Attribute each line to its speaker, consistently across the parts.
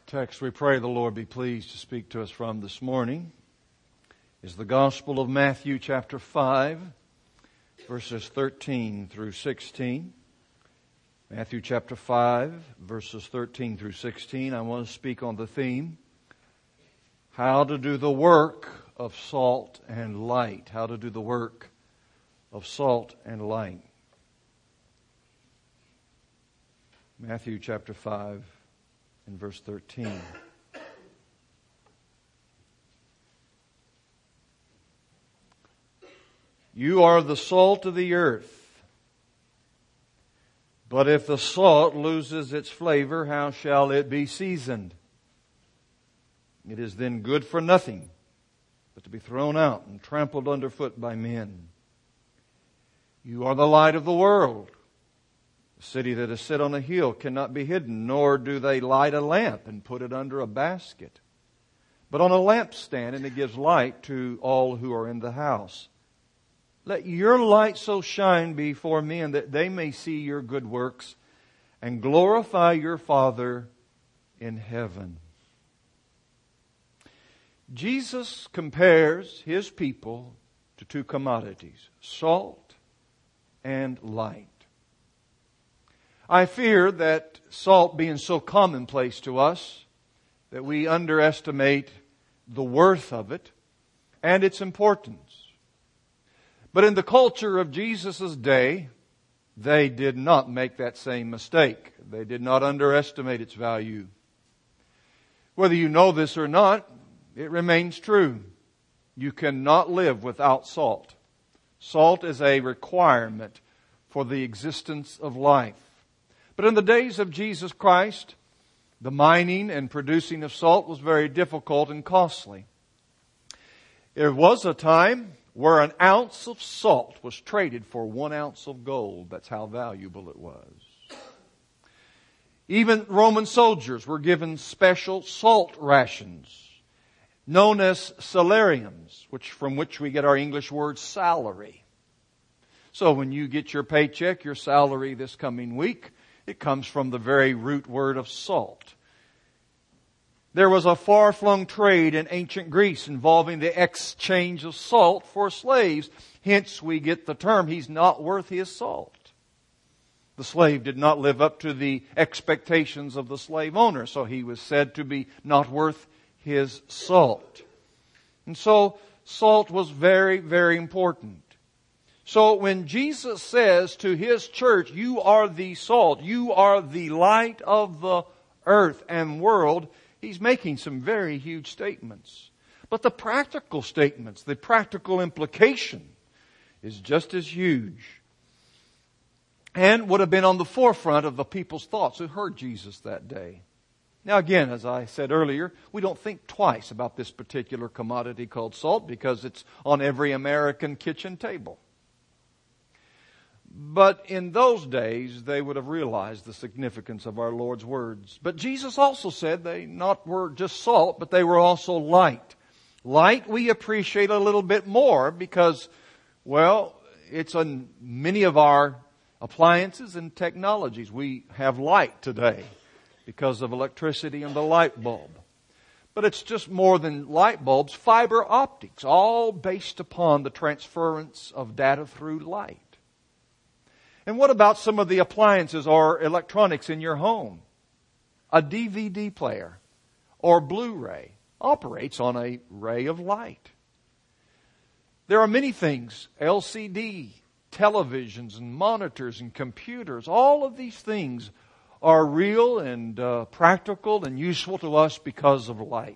Speaker 1: Text we pray the Lord be pleased to speak to us from this morning is the Gospel of Matthew chapter 5, verses 13 through 16. Matthew chapter 5, verses 13 through 16. I want to speak on the theme, how to do the work of salt and light. How to do the work of salt and light. Matthew chapter 5 and verse 13. You are the salt of the earth. But if the salt loses its flavor, how shall it be seasoned? It is then good for nothing, but to be thrown out and trampled underfoot by men. You are the light of the world. A city that is set on a hill cannot be hidden, nor do they light a lamp and put it under a basket, but on a lampstand, and it gives light to all who are in the house. Let your light so shine before men that they may see your good works and glorify your Father in heaven. Jesus compares His people to two commodities, salt and light. I fear that salt being so commonplace to us that we underestimate the worth of it and its importance. But in the culture of Jesus' day, they did not make that same mistake. They did not underestimate its value. Whether you know this or not, it remains true. You cannot live without salt. Salt is a requirement for the existence of life. But in the days of Jesus Christ, the mining and producing of salt was very difficult and costly. There was a time where an ounce of salt was traded for 1 ounce of gold. That's how valuable it was. Even Roman soldiers were given special salt rations, known as salariums, from which we get our English word salary. So when you get your paycheck, your salary this coming week, it comes from the very root word of salt. There was a far-flung trade in ancient Greece involving the exchange of salt for slaves. Hence we get the term, he's not worth his salt. The slave did not live up to the expectations of the slave owner, so he was said to be not worth his salt. And so salt was very, very important. So when Jesus says to His church, you are the salt, you are the light of the earth and world, He's making some very huge statements. But the practical statements, the practical implication is just as huge. And would have been on the forefront of the people's thoughts who heard Jesus that day. Now again, as I said earlier, we don't think twice about this particular commodity called salt because it's on every American kitchen table. But in those days, they would have realized the significance of our Lord's words. But Jesus also said they not were just salt, but they were also light. Light we appreciate a little bit more because, well, it's on many of our appliances and technologies. We have light today because of electricity and the light bulb. But it's just more than light bulbs, fiber optics, all based upon the transference of data through light. And what about some of the appliances or electronics in your home? A DVD player or Blu-ray operates on a ray of light. There are many things, LCD, televisions and monitors and computers, all of these things are real and practical and useful to us because of light.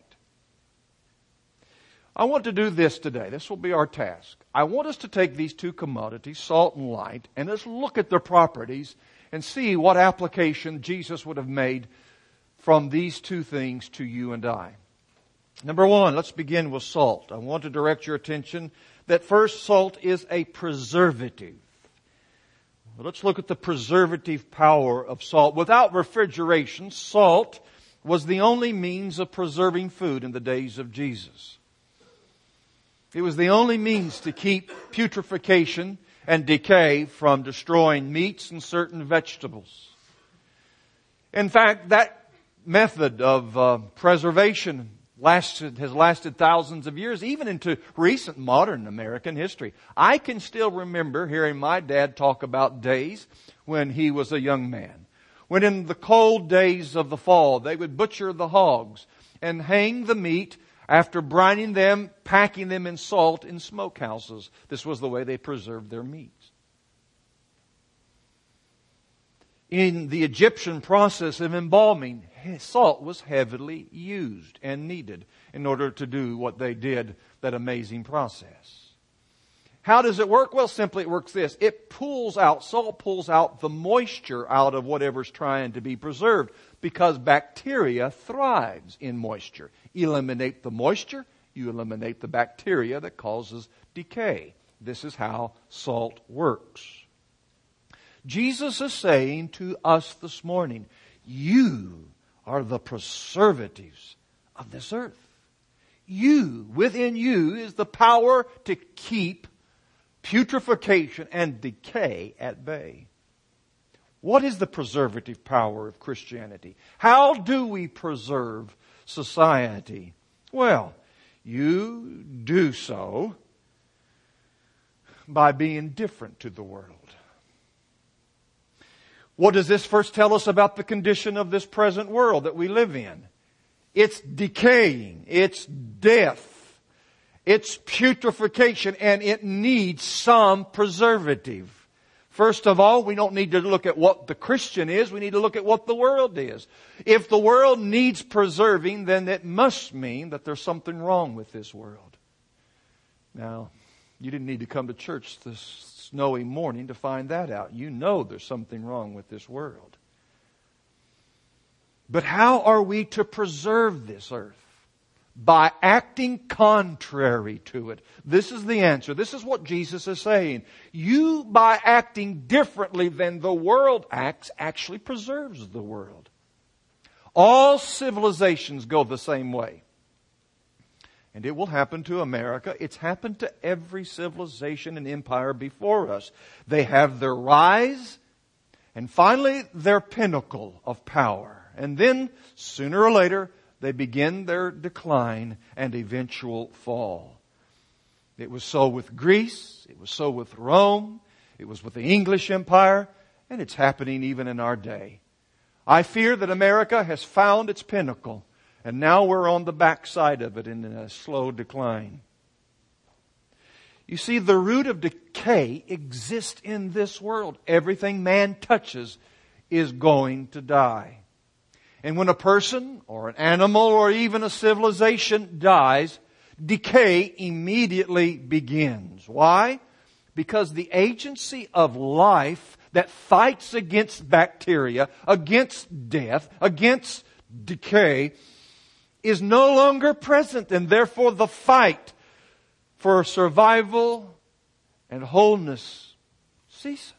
Speaker 1: I want to do this today. This will be our task. I want us to take these two commodities, salt and light, and let's look at their properties and see what application Jesus would have made from these two things to you and I. Number one, let's begin with salt. I want to direct your attention that first, salt is a preservative. Well, let's look at the preservative power of salt. Without refrigeration, salt was the only means of preserving food in the days of Jesus. It was the only means to keep putrefaction and decay from destroying meats and certain vegetables. In fact, that method of preservation has lasted thousands of years, even into recent modern American history. I can still remember hearing my dad talk about days when he was a young man, when in the cold days of the fall they would butcher the hogs and hang the meat after brining them, packing them in salt in smokehouses. This was the way they preserved their meats. In the Egyptian process of embalming, salt was heavily used and needed in order to do what they did, that amazing process. How does it work? Well, simply it works this. Salt pulls out the moisture out of whatever's trying to be preserved, because bacteria thrives in moisture. Eliminate the moisture, you eliminate the bacteria that causes decay. This is how salt works. Jesus is saying to us this morning, you are the preservatives of this earth. Within you is the power to keep putrefaction and decay at bay. What is the preservative power of Christianity? How do we preserve society? Well, you do so by being different to the world. What does this first tell us about the condition of this present world that we live in? It's decaying, it's death, it's putrefaction, and it needs some preservative. First of all, we don't need to look at what the Christian is, we need to look at what the world is. If the world needs preserving, then it must mean that there's something wrong with this world. Now, you didn't need to come to church this snowy morning to find that out. You know there's something wrong with this world. But how are we to preserve this earth? By acting contrary to it. This is the answer. This is what Jesus is saying. You, by acting differently than the world acts, actually preserves the world. All civilizations go the same way. And it will happen to America. It's happened to every civilization and empire before us. They have their rise and finally their pinnacle of power. And then, sooner or later, they begin their decline and eventual fall. It was so with Greece. It was so with Rome. It was with the English Empire. And it's happening even in our day. I fear that America has found its pinnacle. And now we're on the backside of it in a slow decline. You see, the root of decay exists in this world. Everything man touches is going to die. And when a person or an animal or even a civilization dies, decay immediately begins. Why? Because the agency of life that fights against bacteria, against death, against decay, is no longer present, and therefore the fight for survival and wholeness ceases.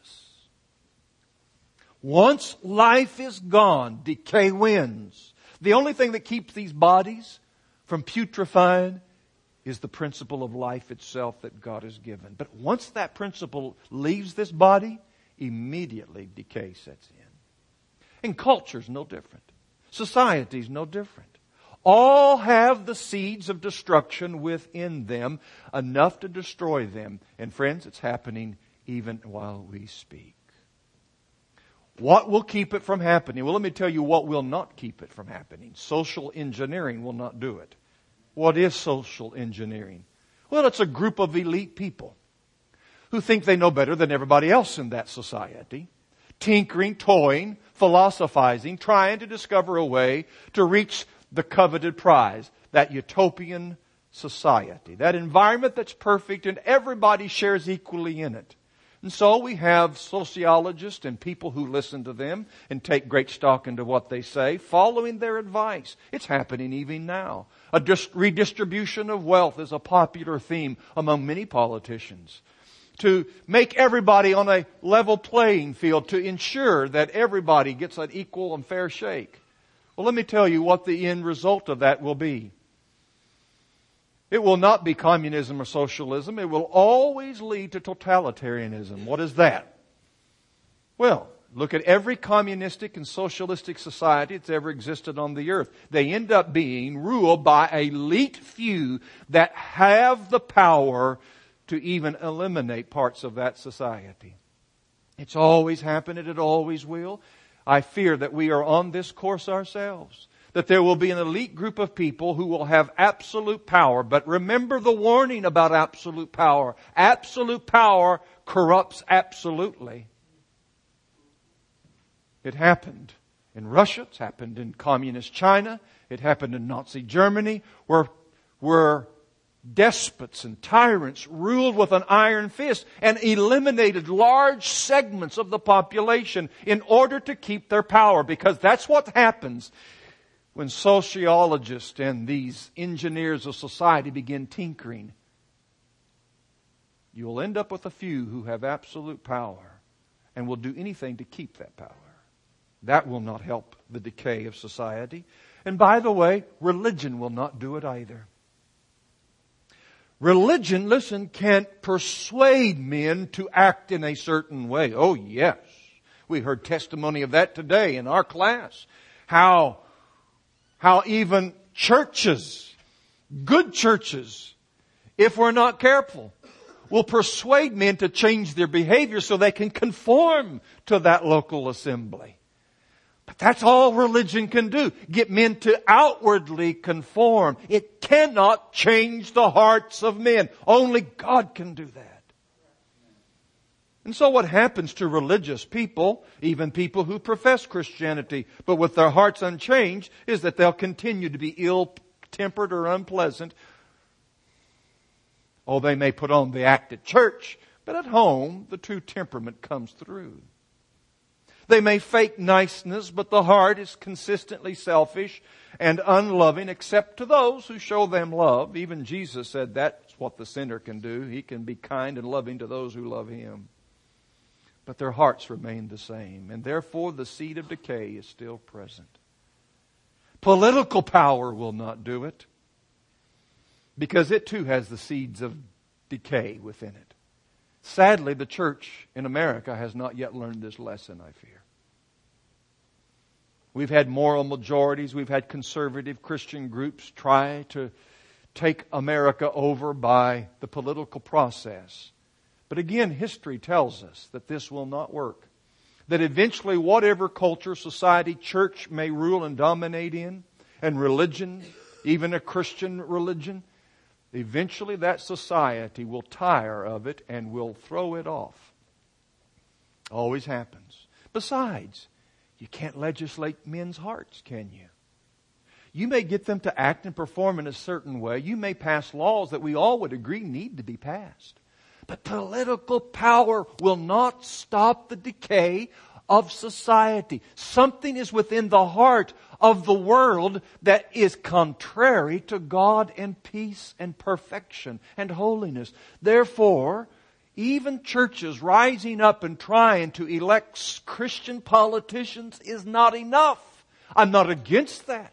Speaker 1: Once life is gone, decay wins. The only thing that keeps these bodies from putrefying is the principle of life itself that God has given. But once that principle leaves this body, immediately decay sets in. And culture's no different. Society's no different. All have the seeds of destruction within them, enough to destroy them. And friends, it's happening even while we speak. What will keep it from happening? Well, let me tell you what will not keep it from happening. Social engineering will not do it. What is social engineering? Well, it's a group of elite people who think they know better than everybody else in that society. Tinkering, toying, philosophizing, trying to discover a way to reach the coveted prize, that utopian society, that environment that's perfect and everybody shares equally in it. And so we have sociologists and people who listen to them and take great stock into what they say, following their advice. It's happening even now. A redistribution of wealth is a popular theme among many politicians. To make everybody on a level playing field, to ensure that everybody gets an equal and fair shake. Well, let me tell you what the end result of that will be. It will not be communism or socialism. It will always lead to totalitarianism. What is that? Well, Look at every communistic and socialistic society that's ever existed on the earth. They end up being ruled by an elite few that have the power to even eliminate parts of that society. It's always happened and it always will. I fear that we are on this course ourselves. That there will be an elite group of people who will have absolute power. But remember the warning about absolute power. Absolute power corrupts absolutely. It happened in Russia. It's happened in communist China. It happened in Nazi Germany, where despots and tyrants ruled with an iron fist and eliminated large segments of the population in order to keep their power. Because that's what happens when sociologists and these engineers of society begin tinkering. You'll end up with a few who have absolute power and will do anything to keep that power. That will not help the decay of society. And by the way, religion will not do it either. Religion, listen, can't persuade men to act in a certain way. Oh yes. We heard testimony of that today in our class. How even churches, good churches, if we're not careful, will persuade men to change their behavior so they can conform to that local assembly. But that's all religion can do. Get men to outwardly conform. It cannot change the hearts of men. Only God can do that. And so what happens to religious people, even people who profess Christianity, but with their hearts unchanged, is that they'll continue to be ill-tempered or unpleasant. Oh, they may put on the act at church, but at home, the true temperament comes through. They may fake niceness, but the heart is consistently selfish and unloving, except to those who show them love. Even Jesus said that's what the sinner can do. He can be kind and loving to those who love Him. But their hearts remain the same, and therefore the seed of decay is still present. Political power will not do it, because it too has the seeds of decay within it. Sadly, the church in America has not yet learned this lesson, I fear. We've had moral majorities, we've had conservative Christian groups try to take America over by the political process. But again, history tells us that this will not work. That eventually whatever culture, society, church may rule and dominate in, and religion, even a Christian religion, eventually that society will tire of it and will throw it off. Always happens. Besides, you can't legislate men's hearts, can you? You may get them to act and perform in a certain way. You may pass laws that we all would agree need to be passed. But political power will not stop the decay of society. Something is within the heart of the world that is contrary to God and peace and perfection and holiness. Therefore, even churches rising up and trying to elect Christian politicians is not enough. I'm not against that.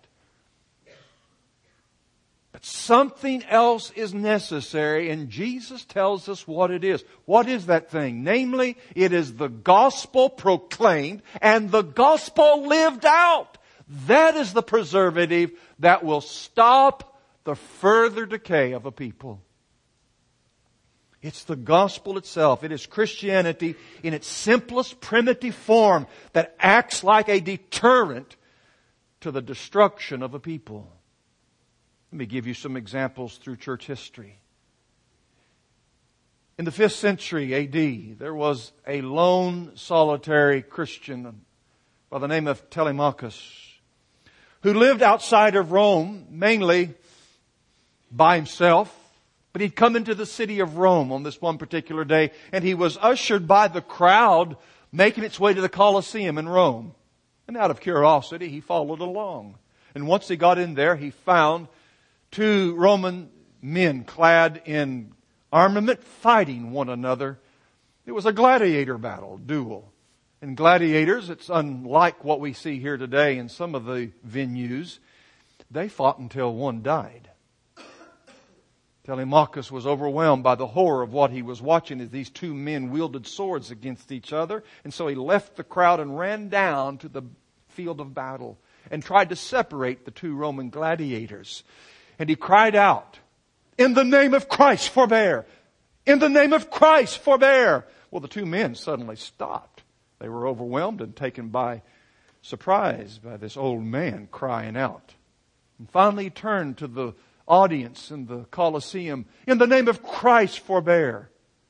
Speaker 1: But something else is necessary, and Jesus tells us what it is. What is that thing? Namely, it is the gospel proclaimed and the gospel lived out. That is the preservative that will stop the further decay of a people. It's the gospel itself. It is Christianity in its simplest, primitive form that acts like a deterrent to the destruction of a people. Let me give you some examples through church history. In the 5th century A.D., there was a lone, solitary Christian by the name of Telemachus who lived outside of Rome, mainly by himself. But he'd come into the city of Rome on this one particular day, and he was ushered by the crowd making its way to the Colosseum in Rome. And out of curiosity, he followed along. And once he got in there, he found 2 Roman men clad in armament fighting one another. It was a gladiator battle, duel. In gladiators, it's unlike what we see here today in some of the venues. They fought until one died. Telemachus was overwhelmed by the horror of what he was watching as these two men wielded swords against each other. And so he left the crowd and ran down to the field of battle and tried to separate the two Roman gladiators. And he cried out, "In the name of Christ, forbear! In the name of Christ, forbear!" Well, the two men suddenly stopped. They were overwhelmed and taken by surprise by this old man crying out. And finally he turned to the audience in the Colosseum, "In the name of Christ, forbear!"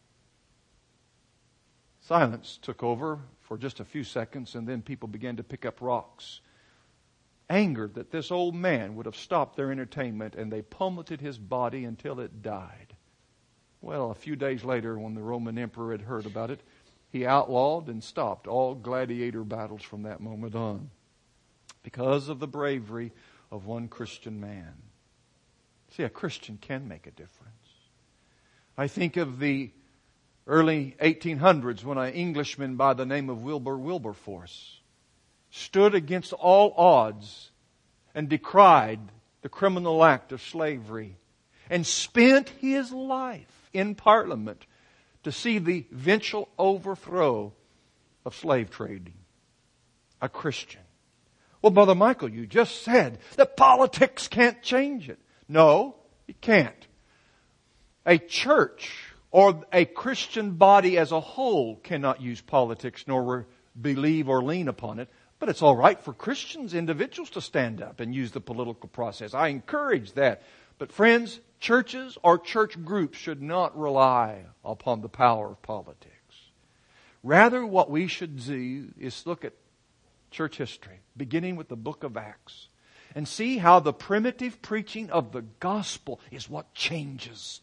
Speaker 1: Silence took over for just a few seconds, and then people began to pick up rocks, angered that this old man would have stopped their entertainment, and they pummeled his body until it died. Well, a few days later, when the Roman emperor had heard about it, he outlawed and stopped all gladiator battles from that moment on, because of the bravery of one Christian man. See, a Christian can make a difference. I think of the early 1800s when an Englishman by the name of Wilberforce stood against all odds and decried the criminal act of slavery and spent his life in Parliament to see the eventual overthrow of slave trading. A Christian. Well, Brother Michael, you just said that politics can't change it. No, it can't. A church or a Christian body as a whole cannot use politics nor believe or lean upon it. But it's all right for Christians, individuals, to stand up and use the political process. I encourage that. But friends, churches or church groups should not rely upon the power of politics. Rather, what we should do is look at church history, beginning with the book of Acts, and see how the primitive preaching of the gospel is what changes.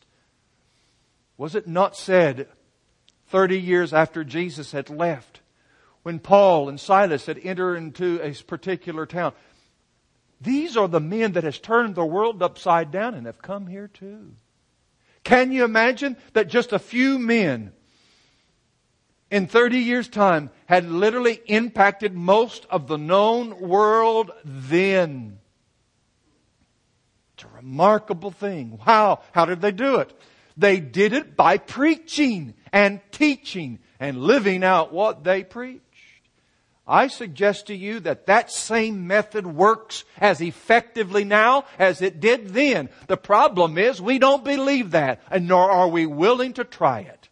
Speaker 1: Was it not said 30 years after Jesus had left, when Paul and Silas had entered into a particular town, "These are the men that has turned the world upside down and have come here too"? Can you imagine that just a few men in 30 years' time had literally impacted most of the known world then? It's a remarkable thing. How did they do it? They did it by preaching and teaching and living out what they preached. I suggest to you that that same method works as effectively now as it did then. The problem is we don't believe that, and nor are we willing to try it.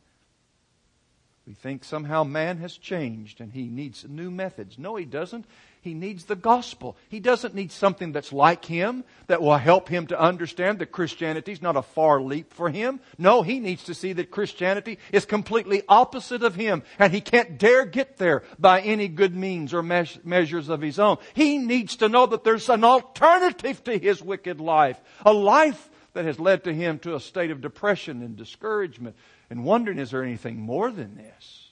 Speaker 1: We think somehow man has changed and he needs new methods. No, he doesn't. He needs the gospel. He doesn't need something that's like him, that will help him to understand that Christianity is not a far leap for him. No, he needs to see that Christianity is completely opposite of him, and he can't dare get there by any good means or measures of his own. He needs to know that there's an alternative to his wicked life, a life that has led to him to a state of depression and discouragement, and wondering, is there anything more than this?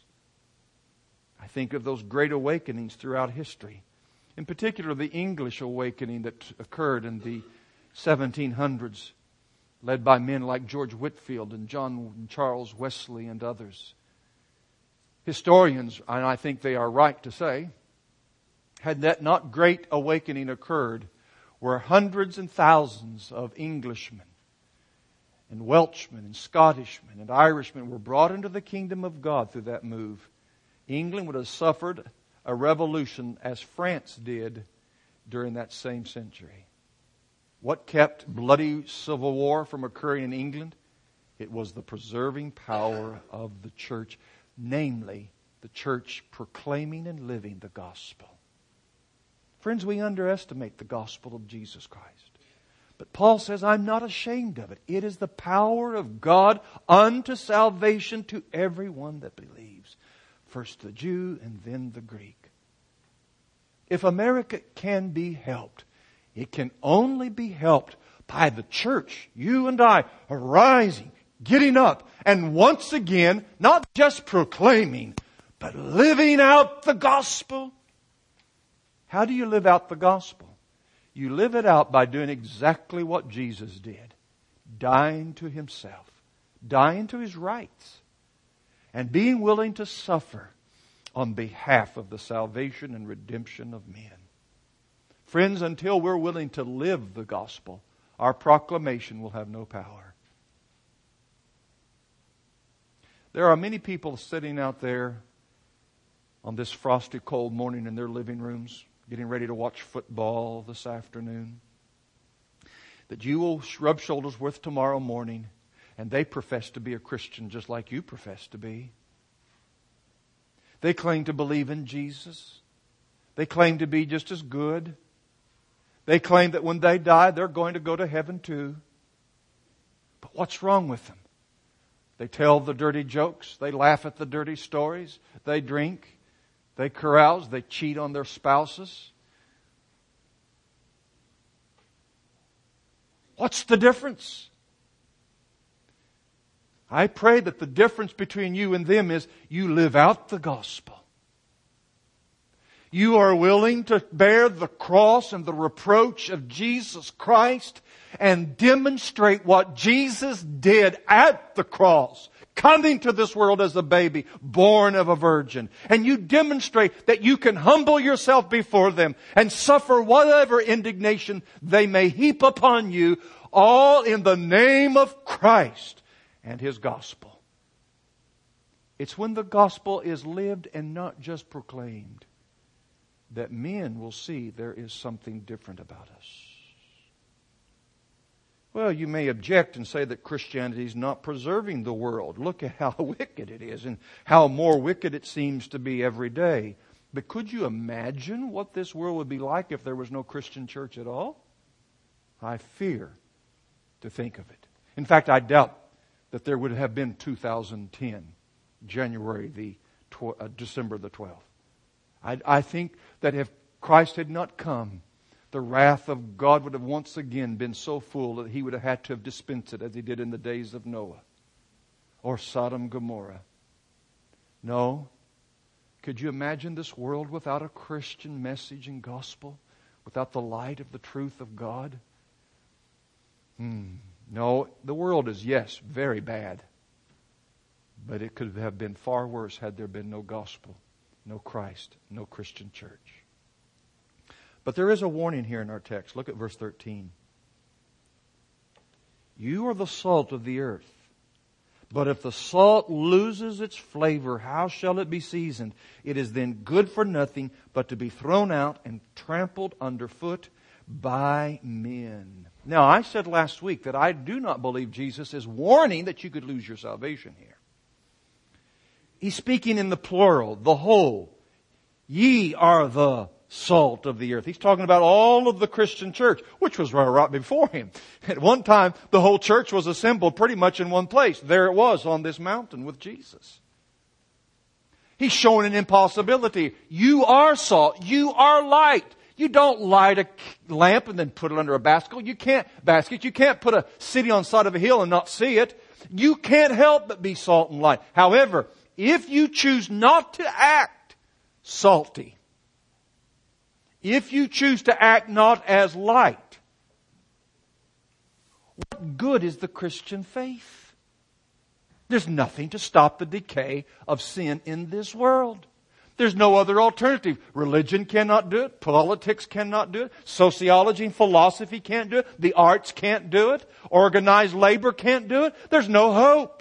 Speaker 1: I think of those great awakenings throughout history. In particular, the English awakening that occurred in the 1700s, led by men like George Whitefield and John and Charles Wesley and others. Historians, and I think they are right to say, had that not great awakening occurred, where hundreds and thousands of Englishmen and Welshmen and Scottishmen and Irishmen were brought into the kingdom of God through that move, England would have suffered a revolution as France did during that same century. What kept bloody civil war from occurring in England? It was the preserving power of the church, namely the church proclaiming and living the gospel. Friends, we underestimate the gospel of Jesus Christ. But Paul says, I'm not ashamed of it. It is the power of God unto salvation to everyone that believes. First the Jew and then the Greek. If America can be helped, it can only be helped by the church, you and I, arising, getting up, and once again, not just proclaiming, but living out the gospel. How do you live out the gospel? You live it out by doing exactly what Jesus did. Dying to himself. Dying to his rights. And being willing to suffer on behalf of the salvation and redemption of men. Friends, until we're willing to live the gospel, our proclamation will have no power. There are many people sitting out there on this frosty, cold morning in their living rooms, getting ready to watch football this afternoon, that you will rub shoulders with tomorrow morning, and they profess to be a Christian just like you profess to be. They claim to believe in Jesus. They claim to be just as good. They claim that when they die, they're going to go to heaven too. But what's wrong with them? They tell the dirty jokes. They laugh at the dirty stories. They drink. They carouse. They cheat on their spouses. What's the difference? I pray that the difference between you and them is you live out the gospel. You are willing to bear the cross and the reproach of Jesus Christ and demonstrate what Jesus did at the cross, coming to this world as a baby, born of a virgin. And you demonstrate that you can humble yourself before them and suffer whatever indignation they may heap upon you, all in the name of Christ and His gospel. It's when the gospel is lived and not just proclaimed that men will see there is something different about us. Well, you may object and say that Christianity is not preserving the world. Look at how wicked it is and how more wicked it seems to be every day. But could you imagine what this world would be like if there was no Christian church at all? I fear to think of it. In fact, I doubt that there would have been 2010, December the 12th. I think that if Christ had not come, the wrath of God would have once again been so full that He would have had to have dispensed it as He did in the days of Noah or Sodom and Gomorrah. No. Could you imagine this world without a Christian message and gospel? Without the light of the truth of God? No, the world is, yes, very bad. But it could have been far worse had there been no gospel, no Christ, no Christian church. But there is a warning here in our text. Look at verse 13. You are the salt of the earth. But if the salt loses its flavor, how shall it be seasoned? It is then good for nothing but to be thrown out and trampled underfoot by men. Now, I said last week that I do not believe Jesus is warning that you could lose your salvation here. He's speaking in the plural, the whole. Ye are the salt of the earth. He's talking about all of the Christian church, which was right before Him. At one time, the whole church was assembled pretty much in one place. There it was on this mountain with Jesus. He's showing an impossibility. You are salt. You are light. You don't light a lamp and then put it under a basket. You can't put a city on the side of a hill and not see it. You can't help but be salt and light. However, if you choose not to act salty, if you choose to act not as light, what good is the Christian faith? There's nothing to stop the decay of sin in this world. There's no other alternative. Religion cannot do it. Politics cannot do it. Sociology and philosophy can't do it. The arts can't do it. Organized labor can't do it. There's no hope.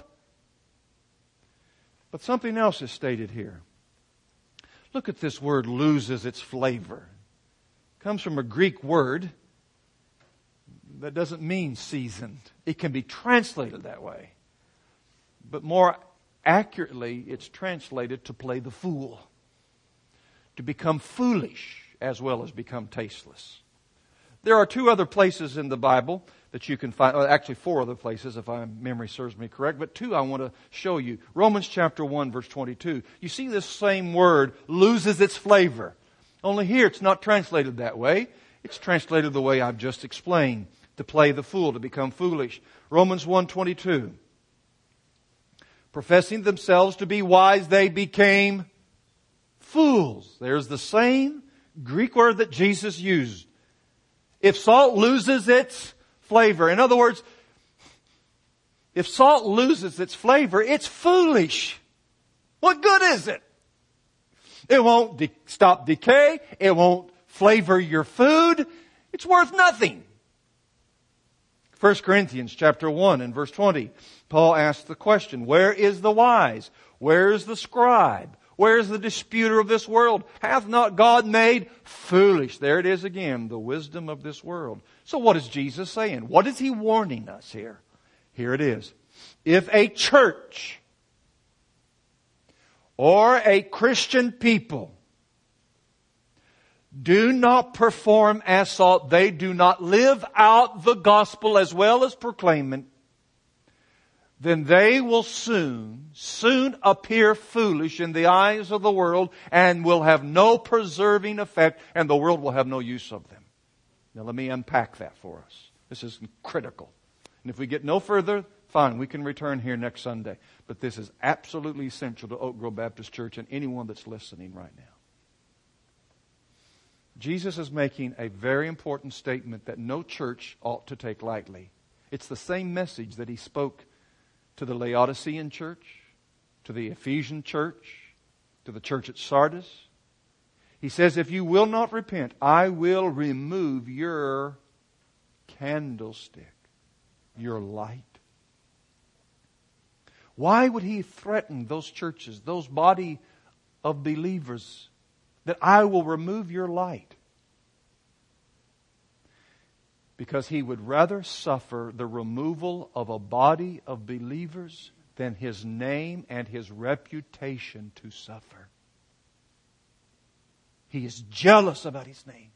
Speaker 1: But something else is stated here. Look at this word, loses its flavor. It comes from a Greek word that doesn't mean seasoned. It can be translated that way. But more accurately, it's translated to play the fool. To become foolish as well as become tasteless. There are two other places in the Bible that you can find, actually 4 other places if my memory serves me correct, but 2 I want to show you. Romans chapter 1 verse 22. You see this same word loses its flavor. Only here it's not translated that way. It's translated the way I've just explained. To play the fool, to become foolish. Romans 1:22. Professing themselves to be wise, they became fools. There's the same Greek word that Jesus used. If salt loses its flavor, in other words, if salt loses its flavor, it's foolish. What good is it? It won't stop decay. It won't flavor your food. It's worth nothing. 1 Corinthians chapter 1 and verse 20, Paul asks the question, where is the wise? Where is the scribe? Where is the disputer of this world? Hath not God made foolish? There it is again, the wisdom of this world. So what is Jesus saying? What is He warning us here? Here it is. If a church or a Christian people do not perform as sought, they do not live out the gospel as well as proclaim it, then they will soon appear foolish in the eyes of the world and will have no preserving effect, and the world will have no use of them. Now let me unpack that for us. This is critical. And if we get no further, fine, we can return here next Sunday. But this is absolutely essential to Oak Grove Baptist Church and anyone that's listening right now. Jesus is making a very important statement that no church ought to take lightly. It's the same message that He spoke to the Laodicean church, to the Ephesian church, to the church at Sardis. He says, if you will not repent, I will remove your candlestick, your light. Why would He threaten those churches, those body of believers, that I will remove your light? Because He would rather suffer the removal of a body of believers than His name and His reputation to suffer. He is jealous about His name.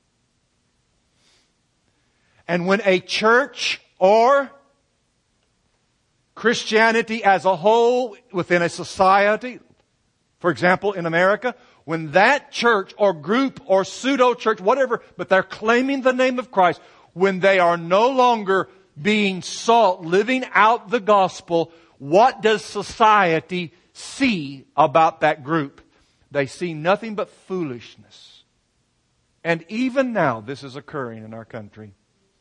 Speaker 1: And when a church or Christianity as a whole within a society, for example in America, when that church or group or pseudo-church, whatever, but they're claiming the name of Christ, when they are no longer being salt, living out the gospel, what does society see about that group? They see nothing but foolishness. And even now, this is occurring in our country.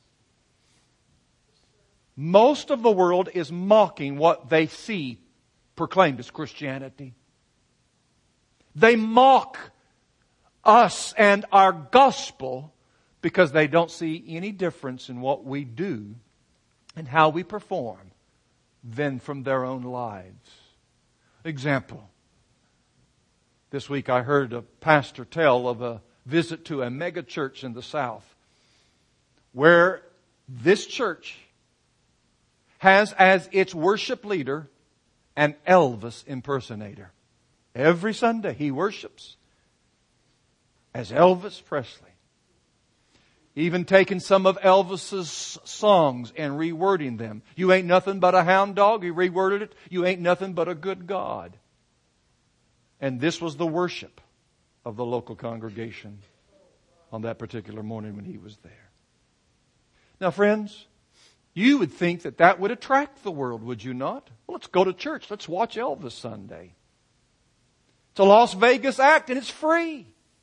Speaker 1: Most of the world is mocking what they see proclaimed as Christianity. They mock us and our gospel because they don't see any difference in what we do and how we perform than from their own lives. Example. This week I heard a pastor tell of a visit to a mega church in the South where this church has as its worship leader an Elvis impersonator. Every Sunday he worships as Elvis Presley. Even taking some of Elvis's songs and rewording them. You ain't nothing but a hound dog. He reworded it. You ain't nothing but a good God. And this was the worship of the local congregation on that particular morning when he was there. Now, friends, you would think that that would attract the world, would you not? Well, let's go to church. Let's watch Elvis Sunday. It's a Las Vegas act and it's free.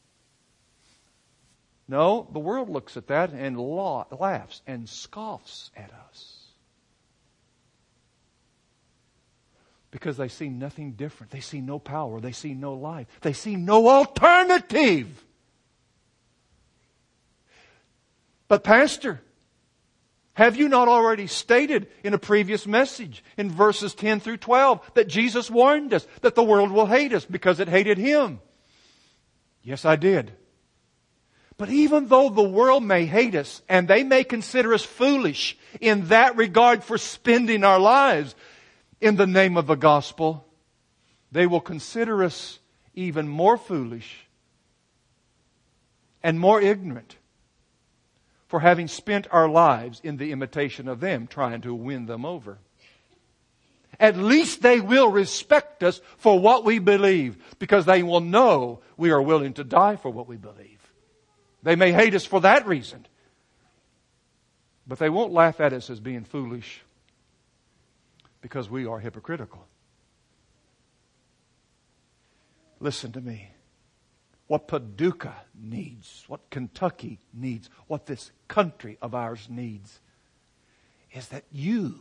Speaker 1: No, the world looks at that and laughs and scoffs at us. Because they see nothing different. They see no power. They see no life. They see no alternative. But Pastor, have you not already stated in a previous message in verses 10 through 12 that Jesus warned us that the world will hate us because it hated Him? Yes, I did. But even though the world may hate us and they may consider us foolish in that regard for spending our lives in the name of the gospel, they will consider us even more foolish and more ignorant for having spent our lives in the imitation of them, trying to win them over. At least they will respect us for what we believe, because they will know we are willing to die for what we believe. They may hate us for that reason, but they won't laugh at us as being foolish because we are hypocritical. Listen to me. What Paducah needs, what Kentucky needs, what this country of ours needs is that you,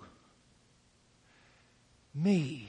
Speaker 1: me,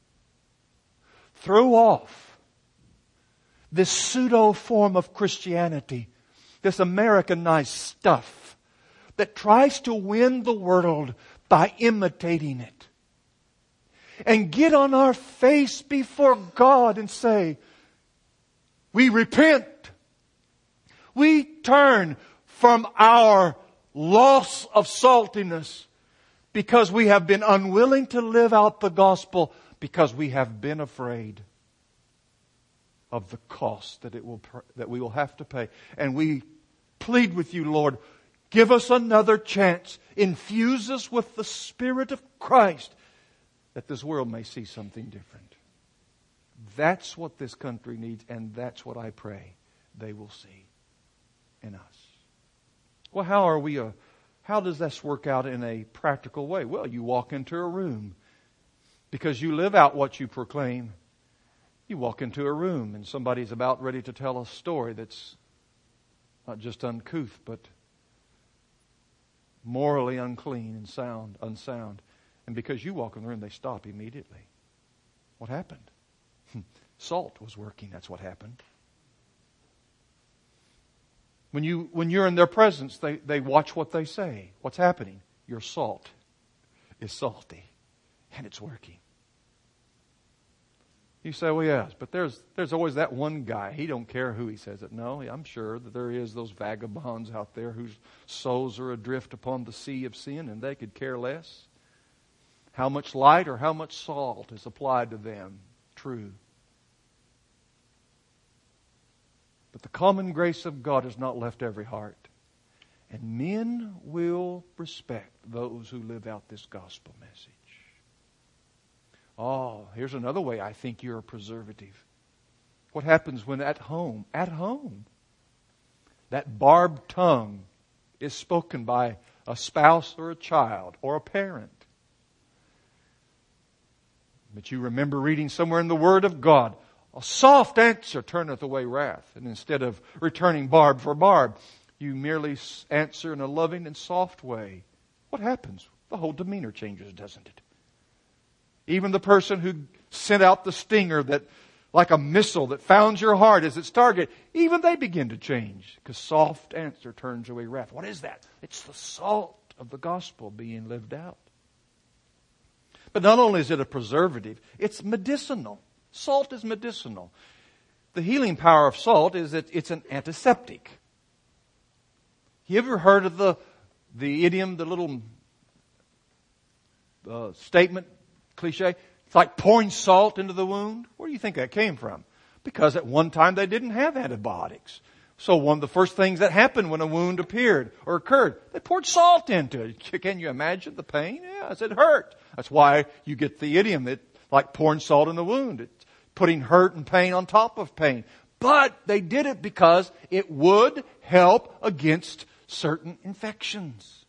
Speaker 1: throw off this pseudo form of Christianity, this Americanized stuff that tries to win the world by imitating it. And get on our face before God and say, we repent. We turn from our loss of saltiness because we have been unwilling to live out the gospel because we have been afraid of the cost that we will have to pay. And we plead with you, Lord, give us another chance. Infuse us with the Spirit of Christ that this world may see something different. That's what this country needs, and that's what I pray they will see in us. Well, how does this work out in a practical way? Well, you walk into a room because you live out what you proclaim. You walk into a room and somebody's about ready to tell a story that's not just uncouth, but morally unclean and unsound. And because you walk in the room, they stop immediately. What happened? Salt was working. That's what happened. When you're in their presence, they watch what they say. What's happening? Your salt is salty, and it's working. You say, well, yes, but there's always that one guy. He don't care who he says it. No, I'm sure that there is those vagabonds out there whose souls are adrift upon the sea of sin, and they could care less how much light or how much salt is applied to them. True. But the common grace of God has not left every heart. And men will respect those who live out this gospel message. Oh, here's another way I think you're a preservative. What happens when at home, that barbed tongue is spoken by a spouse or a child or a parent? But you remember reading somewhere in the Word of God, a soft answer turneth away wrath. And instead of returning barb for barb, you merely answer in a loving and soft way. What happens? The whole demeanor changes, doesn't it? Even the person who sent out the stinger that, like a missile that found your heart as its target, even they begin to change. Because soft answer turns away wrath. What is that? It's the salt of the gospel being lived out. But not only is it a preservative, it's medicinal. Salt is medicinal. The healing power of salt is that it's an antiseptic. You ever heard of the idiom, the little statement, cliche? It's like pouring salt into the wound. Where do you think that came from? Because at one time they didn't have antibiotics. So one of the first things that happened when a wound appeared or occurred, they poured salt into it. Can you imagine the pain? Yes, it hurt. That's why you get the idiom that like pouring salt in the wound. It's putting hurt and pain on top of pain. But they did it because it would help against certain infections.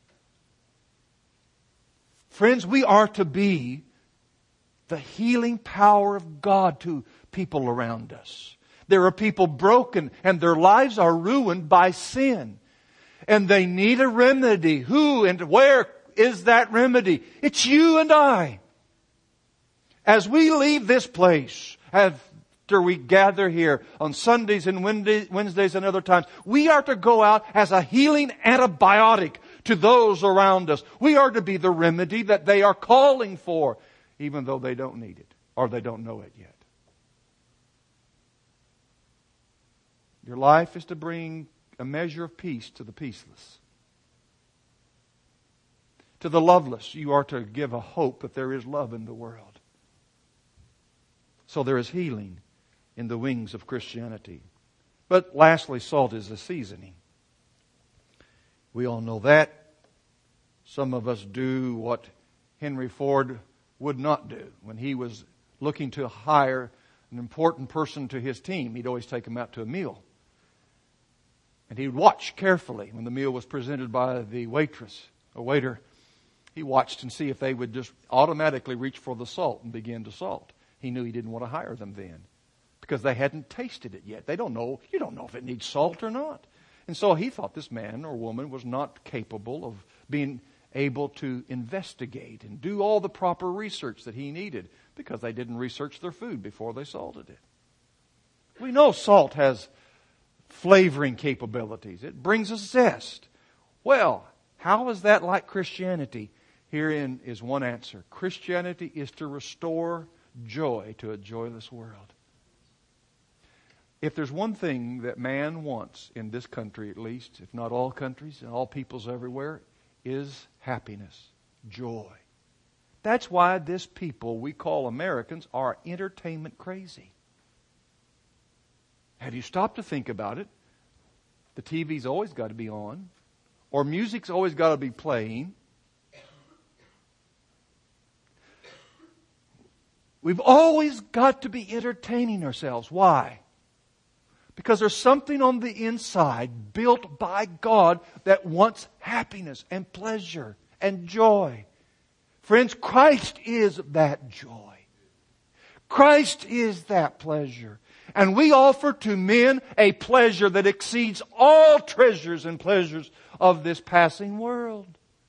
Speaker 1: Friends, we are to be the healing power of God to people around us. There are people broken and their lives are ruined by sin. And they need a remedy. Who and where is that remedy? It's you and I. As we leave this place, after we gather here on Sundays and Wednesdays and other times, we are to go out as a healing antibiotic to those around us. We are to be the remedy that they are calling for, even though they don't need it or they don't know it yet. Your life is to bring a measure of peace to the peaceless. To the loveless, you are to give a hope that there is love in the world. So there is healing in the wings of Christianity. But lastly, salt is a seasoning. We all know that. Some of us do what Henry Ford would not do. When he was looking to hire an important person to his team, he'd always take him out to a meal. And he would watch carefully when the meal was presented by the waitress or waiter. He watched and see if they would just automatically reach for the salt and begin to salt. He knew he didn't want to hire them then because they hadn't tasted it yet. They don't know. You don't know if it needs salt or not. And so he thought this man or woman was not capable of being able to investigate and do all the proper research that he needed because they didn't research their food before they salted it. We know salt has flavoring capabilities. It brings a zest. Well, How is that like Christianity? Herein is one answer. Christianity is to restore joy to a joyless world. If there's one thing that man wants in this country at least, if not all countries and all peoples everywhere, is happiness, joy. That's why this people we call Americans are entertainment crazy. Have you stopped to think about it? The TV's always got to be on, or music's always got to be playing. We've always got to be entertaining ourselves. Why? Because there's something on the inside built by God that wants happiness and pleasure and joy. Friends, Christ is that joy. Christ is that pleasure. And we offer to men a pleasure that exceeds all treasures and pleasures of this passing world.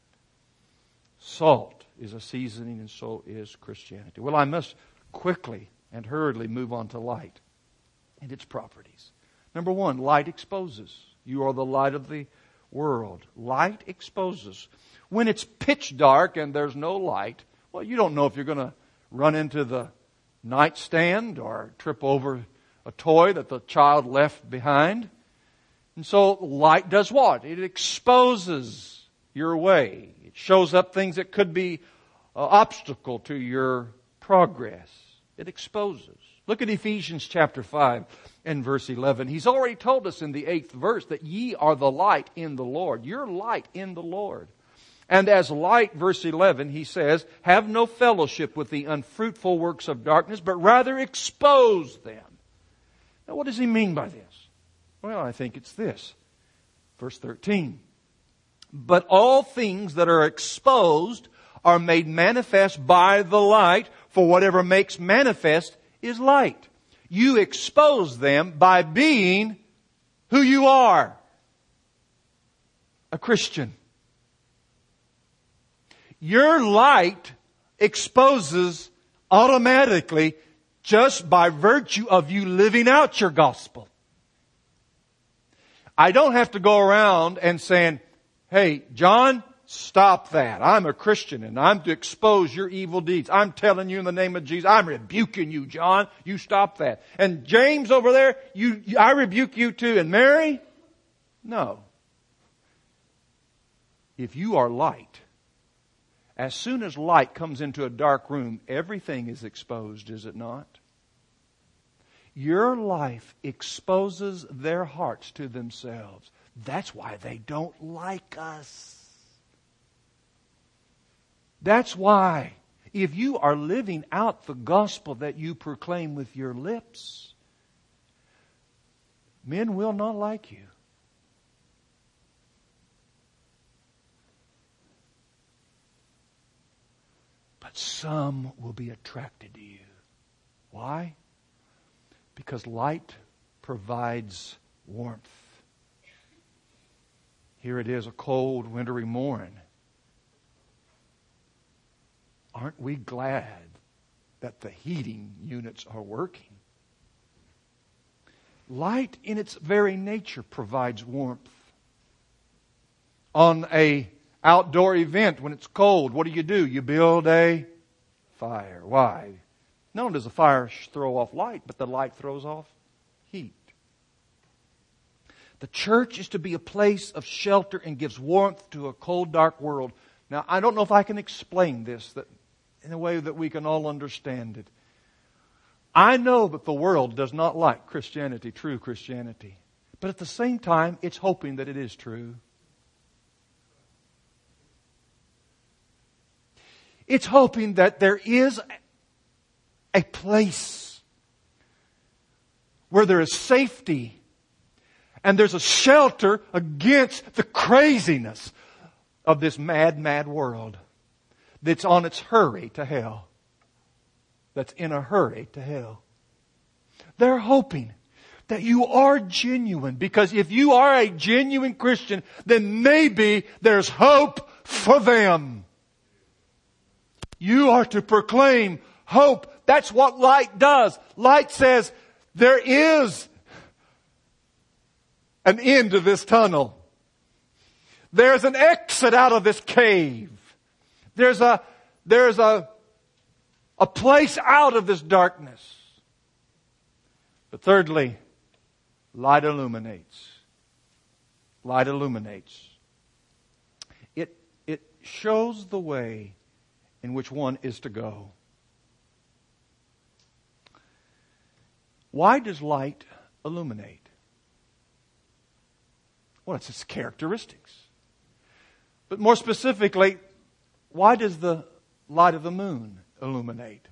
Speaker 1: Salt is a seasoning, and so is Christianity. Well, I must quickly and hurriedly move on to light and its properties. Number one, light exposes. You are the light of the world. Light exposes. When it's pitch dark and there's no light, well, you don't know if you're going to run into the nightstand or trip over a toy that the child left behind. And so light does what? It exposes your way. It shows up things that could be an obstacle to your progress. It exposes. Look at Ephesians chapter 5 and verse 11. He's already told us in the 8th verse that ye are the light in the Lord. You're light in the Lord. And as light, verse 11, he says, have no fellowship with the unfruitful works of darkness, but rather expose them. Now, what does he mean by this? Well, I think it's this. Verse 13. But all things that are exposed are made manifest by the light, for whatever makes manifest is light. You expose them by being who you are. A Christian. Your light exposes automatically just by virtue of you living out your gospel. I don't have to go around and saying, hey, John, stop that. I'm a Christian and I'm to expose your evil deeds. I'm telling you in the name of Jesus, I'm rebuking you, John. You stop that. And James over there, I rebuke you too. And Mary? No. If you are light, as soon as light comes into a dark room, everything is exposed, is it not? Your life exposes their hearts to themselves. That's why they don't like us. That's why, if you are living out the gospel that you proclaim with your lips, men will not like you. But some will be attracted to you. Why? Because light provides warmth. Here it is, a cold, wintry morn. Aren't we glad that the heating units are working? Light in its very nature provides warmth. On an outdoor event when it's cold, what do? You build a fire. Why? Not only does the fire throw off light, but the light throws off heat. The church is to be a place of shelter and gives warmth to a cold, dark world. Now, I don't know if I can explain this in a way that we can all understand it. I know that the world does not like Christianity, true Christianity. But at the same time, it's hoping that it is true. It's hoping that there is a place where there is safety and there's a shelter against the craziness of this mad, mad world that's on its hurry to hell. That's in a hurry to hell. They're hoping that you are genuine, because if you are a genuine Christian, then maybe there's hope for them. You are to proclaim hope. That's what light does. Light says there is an end to this tunnel. There's an exit out of this cave. There's a place out of this darkness. But thirdly, light illuminates. Light illuminates. It shows the way in which one is to go. Why does light illuminate? Well, it's its characteristics. But more specifically, why does the light of the moon illuminate?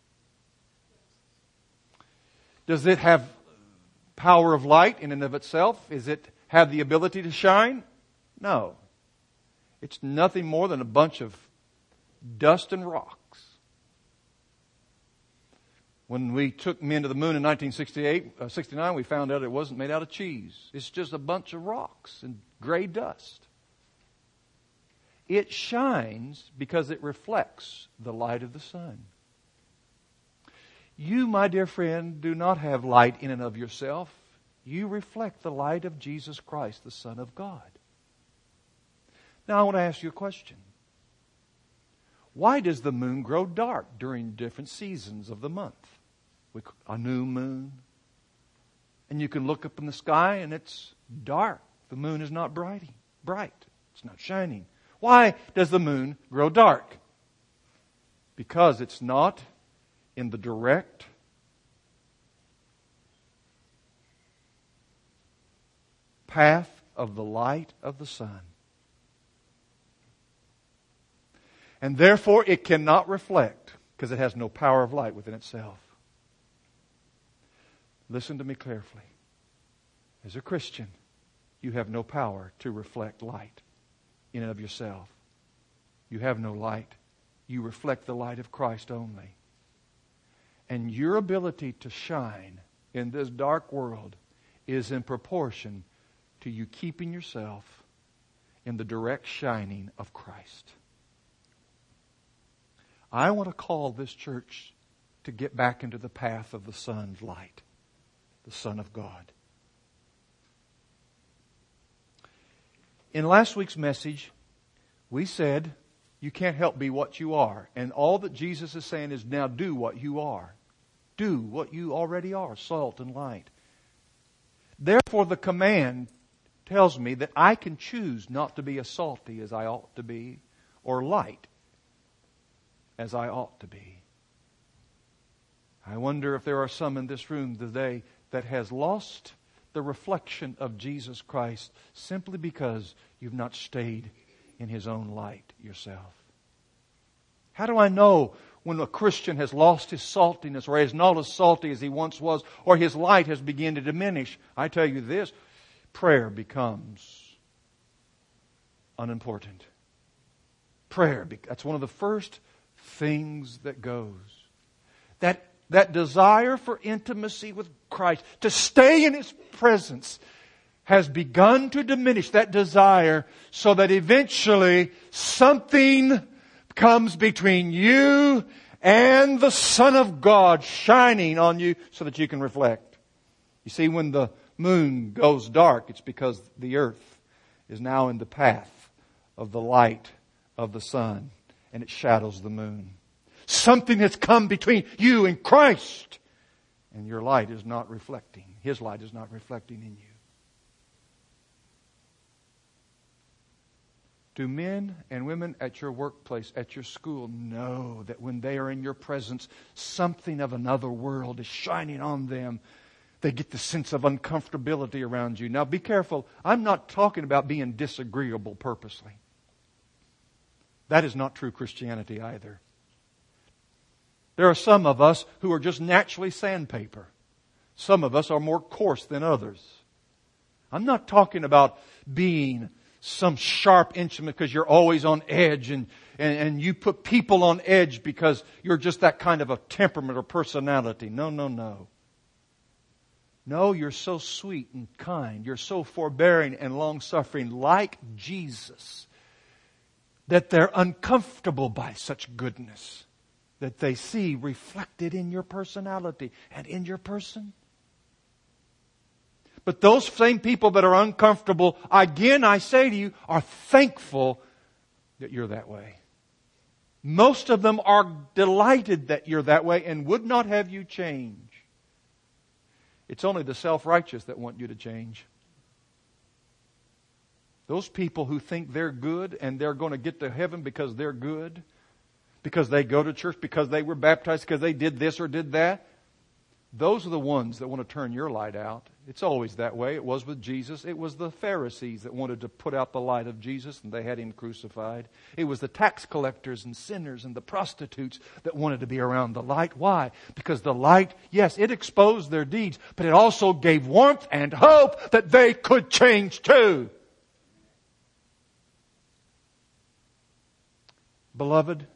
Speaker 1: Does it have power of light in and of itself? Does it have the ability to shine? No. It's nothing more than a bunch of dust and rocks. When we took men to the moon in 1969, we found out it wasn't made out of cheese. It's just a bunch of rocks and gray dust. It shines because it reflects the light of the sun. You, my dear friend, do not have light in and of yourself. You reflect the light of Jesus Christ, the Son of God. Now I want to ask you a question. Why does the moon grow dark during different seasons of the month? A new moon. And you can look up in the sky and it's dark. The moon is not bright. It's not shining. Why does the moon grow dark? Because it's not in the direct path of the light of the sun. And therefore it cannot reflect because it has no power of light within itself. Listen to me carefully. As a Christian, you have no power to reflect light in and of yourself. You have no light. You reflect the light of Christ only. And your ability to shine in this dark world is in proportion to you keeping yourself in the direct shining of Christ. I want to call this church to get back into the path of the Son's light, the Son of God. In last week's message, we said you can't help be what you are. And all that Jesus is saying is now do what you are. Do what you already are, salt and light. Therefore, the command tells me that I can choose not to be as salty as I ought to be, or light as I ought to be. I wonder if there are some in this room today that has lost the reflection of Jesus Christ simply because you've not stayed in His own light yourself. How do I know when a Christian has lost his saltiness or is not as salty as he once was or his light has begun to diminish? I tell you this, prayer becomes unimportant. Prayer, that's one of the first things that goes. That desire for intimacy with Christ, to stay in His presence, has begun to diminish that desire so that eventually something comes between you and the Son of God shining on you so that you can reflect. You see, when the moon goes dark, it's because the earth is now in the path of the light of the sun and it shadows the moon. Something has come between you and Christ, and your light is not reflecting. His light is not reflecting in you. Do men and women at your workplace, at your school, know that when they are in your presence, something of another world is shining on them? They get the sense of uncomfortability around you. Now be careful. I'm not talking about being disagreeable purposely. That is not true Christianity either. There are some of us who are just naturally sandpaper. Some of us are more coarse than others. I'm not talking about being some sharp instrument because you're always on edge and you put people on edge because you're just that kind of a temperament or personality. No. No, you're so sweet and kind. You're so forbearing and long-suffering like Jesus that they're uncomfortable by such goodness that they see reflected in your personality and in your person. But those same people that are uncomfortable, again I say to you, are thankful that you're that way. Most of them are delighted that you're that way and would not have you change. It's only the self-righteous that want you to change. Those people who think they're good and they're going to get to heaven because they're good, because they go to church, because they were baptized, because they did this or did that, those are the ones that want to turn your light out. It's always that way. It was with Jesus. It was the Pharisees that wanted to put out the light of Jesus, and they had Him crucified. It was the tax collectors and sinners and the prostitutes that wanted to be around the light. Why? Because the light, yes, it exposed their deeds, but it also gave warmth and hope that they could change too. Beloved,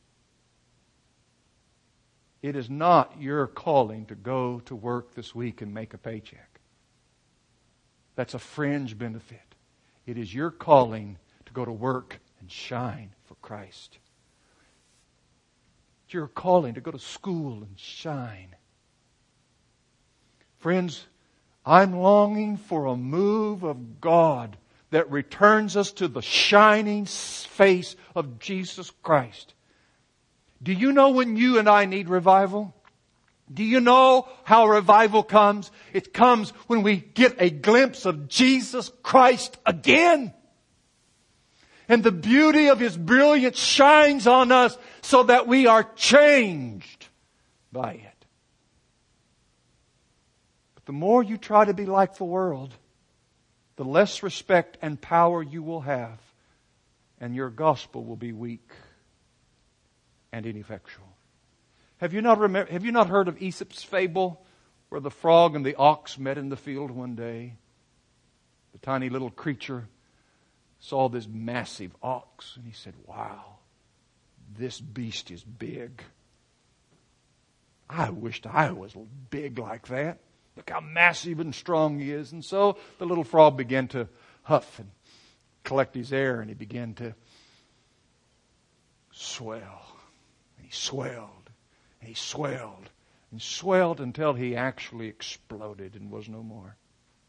Speaker 1: it is not your calling to go to work this week and make a paycheck. That's a fringe benefit. It is your calling to go to work and shine for Christ. It's your calling to go to school and shine. Friends, I'm longing for a move of God that returns us to the shining face of Jesus Christ. Do you know when you and I need revival? Do you know how revival comes? It comes when we get a glimpse of Jesus Christ again. And the beauty of His brilliance shines on us so that we are changed by it. But the more you try to be like the world, the less respect and power you will have, and your gospel will be weak and ineffectual. Have you not heard of Aesop's fable, where the frog and the ox met in the field one day? The tiny little creature saw this massive ox, and he said, "Wow, this beast is big. I wished I was big like that. Look how massive and strong he is." And so the little frog began to huff and collect his air, and he began to swell. And he swelled. And he swelled and swelled until he actually exploded and was no more.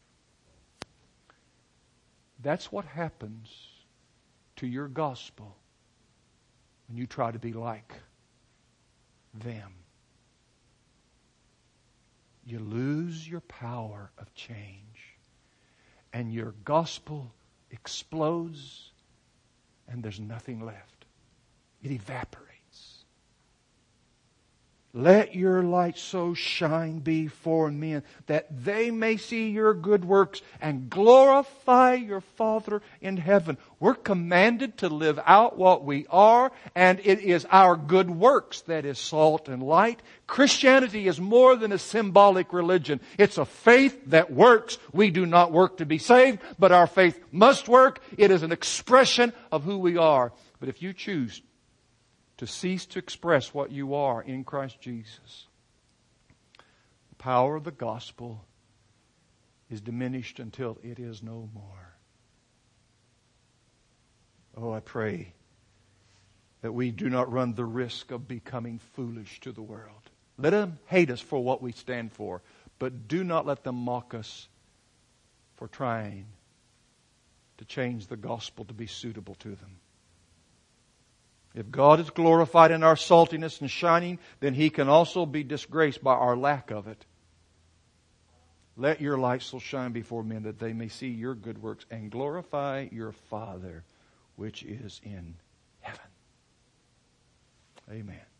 Speaker 1: That's what happens to your gospel when you try to be like them. You lose your power of change, and your gospel explodes, and there's nothing left. It evaporates. Let your light so shine before men that they may see your good works and glorify your Father in heaven. We're commanded to live out what we are, and it is our good works that is salt and light. Christianity is more than a symbolic religion. It's a faith that works. We do not work to be saved, but our faith must work. It is an expression of who we are. But if you choose to cease to express what you are in Christ Jesus, the power of the gospel is diminished until it is no more. Oh, I pray that we do not run the risk of becoming foolish to the world. Let them hate us for what we stand for, but do not let them mock us for trying to change the gospel to be suitable to them. If God is glorified in our saltiness and shining, then He can also be disgraced by our lack of it. Let your light so shine before men that they may see your good works and glorify your Father which is in heaven. Amen.